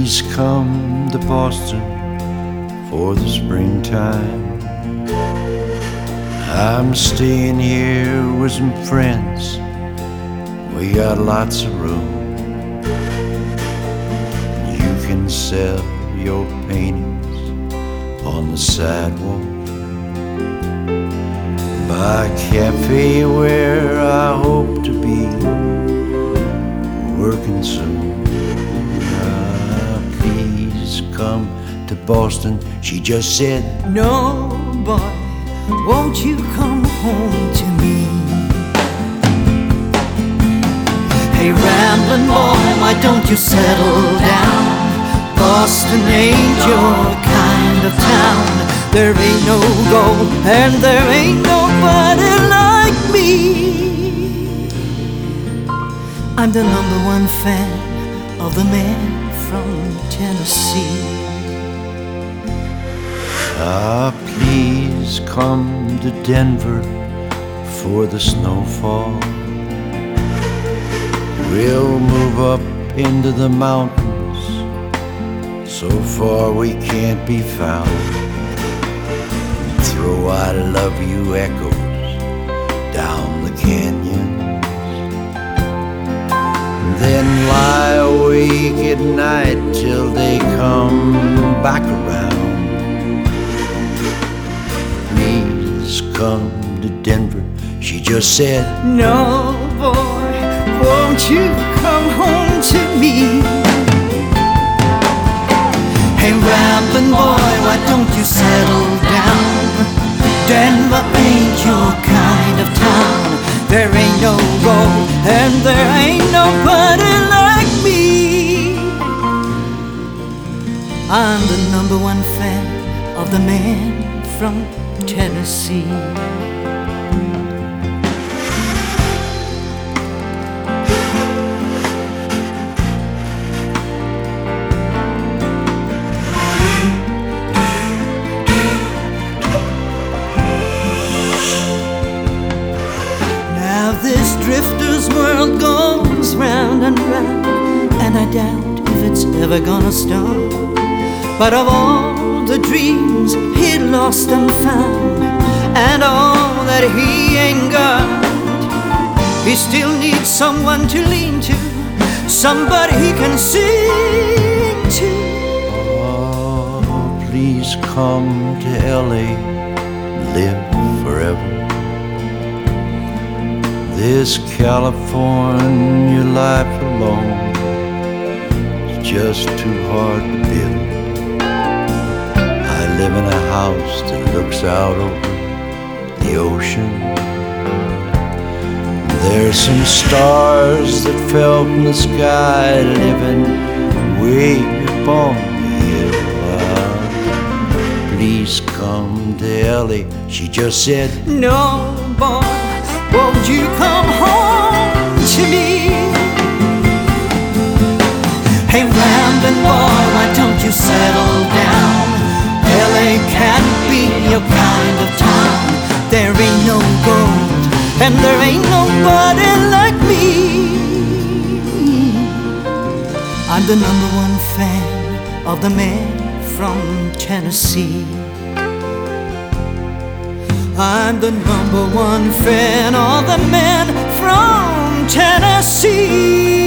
Please come to Boston for the springtime. I'm staying here with some friends. We got lots of room. You can sell your paintings on the sidewalk by a cafe where I hope to be working soon. Please come to Boston, she just said. No, boy, won't you come home to me? Hey, rambling boy, why don't you settle down? Boston ain't your kind of town. There ain't no gold and there ain't nobody like me. I'm the #1 fan of the man from Tennessee. Please come to Denver for the snowfall. We'll move up into the mountains, so far we can't be found. Throw I love you echoes down the canyon, then lie awake at night till they come back around. Please come to Denver, she just said. No, boy, won't you come home to me? Hey, rambling boy, why don't you settle down? Denver ain't your kind of town. There ain't no gold and there ain't nobody like me. I'm the #1 fan of the man from Tennessee. This drifter's world goes round and round, and I doubt if it's ever gonna stop. But of all the dreams he lost and found, and all that he ain't got, he still needs someone to lean to, somebody he can sing to. Oh, please come to LA, live forever. This California life alone is just too hard to build. I live in a house that looks out over the ocean. There's some stars that fell from the sky living way up on the hill. Please come to LA, she just said. No, boy, won't you come home to me? Hey, rambling boy, why don't you settle down? LA can't be your kind of town. There ain't no gold and there ain't nobody like me. I'm the #1 fan of the man from Tennessee. I'm the #1 fan of the man from Tennessee.